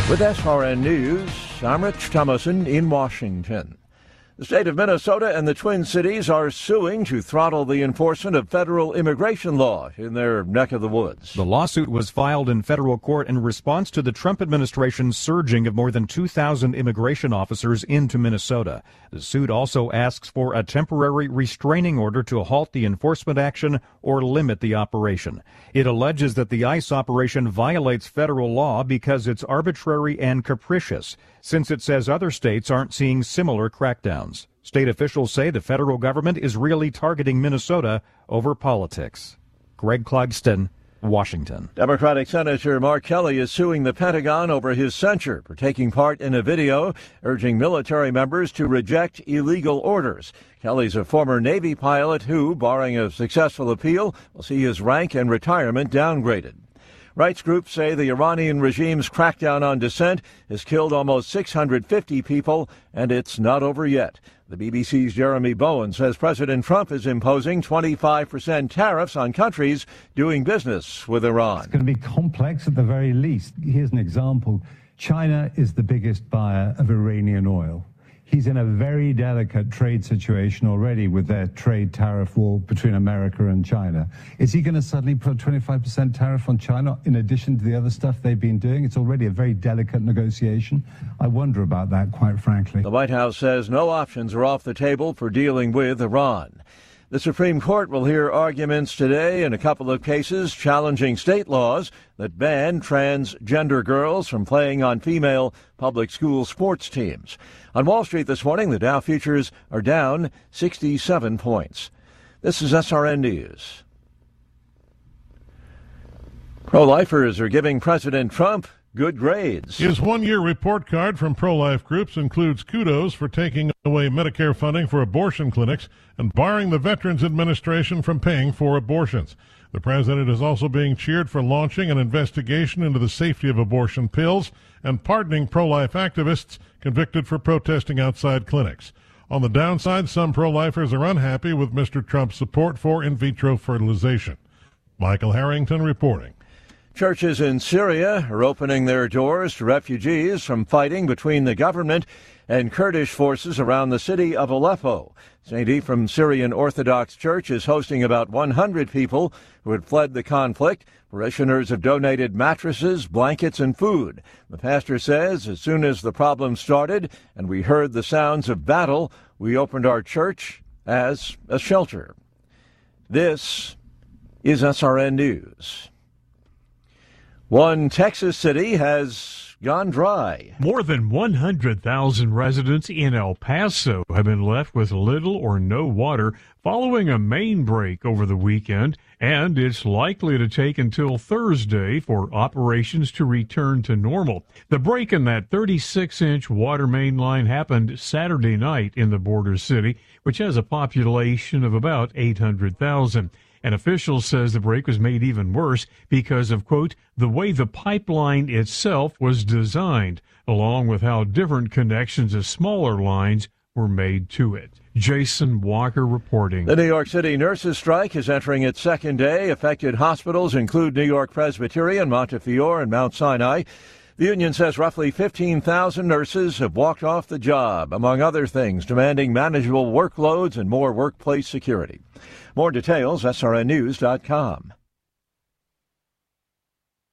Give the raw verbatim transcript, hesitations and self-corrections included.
With S R N News, I'm Rich Thomason in Washington. The state of Minnesota and the Twin Cities are suing to throttle the enforcement of federal immigration law in their neck of the woods. The lawsuit was filed in federal court in response to the Trump administration's surging of more than two thousand immigration officers into Minnesota. The suit also asks for a temporary restraining order to halt the enforcement action or limit the operation. It alleges that the ICE operation violates federal law because it's arbitrary and capricious, since it says other states aren't seeing similar crackdowns. State officials say the federal government is really targeting Minnesota over politics. Greg Clugston, Washington. Democratic Senator Mark Kelly is suing the Pentagon over his censure for taking part in a video urging military members to reject illegal orders. Kelly's a former Navy pilot who, barring a successful appeal, will see his rank and retirement downgraded. Rights groups say the Iranian regime's crackdown on dissent has killed almost six hundred fifty people, and it's not over yet. The B B C's Jeremy Bowen says President Trump is imposing twenty-five percent tariffs on countries doing business with Iran. It's going to be complex at the very least. Here's an example. China is the biggest buyer of Iranian oil. He's in a very delicate trade situation already with their trade tariff war between America and China. Is he going to suddenly put a twenty-five percent tariff on China in addition to the other stuff they've been doing? It's already a very delicate negotiation. I wonder about that, quite frankly. The White House says no options are off the table for dealing with Iran. The Supreme Court will hear arguments today in a couple of cases challenging state laws that ban transgender girls from playing on female public school sports teams. On Wall Street this morning, the Dow futures are down sixty-seven points. This is S R N News. Pro-lifers are giving President Trump good grades. His one-year report card from pro-life groups includes kudos for taking away Medicare funding for abortion clinics and barring the Veterans Administration from paying for abortions. The president is also being cheered for launching an investigation into the safety of abortion pills and pardoning pro-life activists convicted for protesting outside clinics. On the downside, some pro-lifers are unhappy with Mister Trump's support for in vitro fertilization. Michael Harrington reporting. Churches in Syria are opening their doors to refugees from fighting between the government and Kurdish forces around the city of Aleppo. Saint Ephraim Syrian Orthodox Church is hosting about one hundred people who had fled the conflict. Parishioners have donated mattresses, blankets, and food. The pastor says as soon as the problem started and we heard the sounds of battle, we opened our church as a shelter. This is S R N News. One Texas city has gone dry. More than one hundred thousand residents in El Paso have been left with little or no water following a main break over the weekend, and it's likely to take until Thursday for operations to return to normal. The break in that thirty-six inch water main line happened Saturday night in the border city, which has a population of about eight hundred thousand. An official says the break was made even worse because of, quote, the way the pipeline itself was designed, along with how different connections of smaller lines were made to it. Jason Walker reporting. The New York City nurses' strike is entering its second day. Affected hospitals include New York Presbyterian, Montefiore, and Mount Sinai. The union says roughly fifteen thousand nurses have walked off the job, among other things, demanding manageable workloads and more workplace security. More details, S R N news dot com.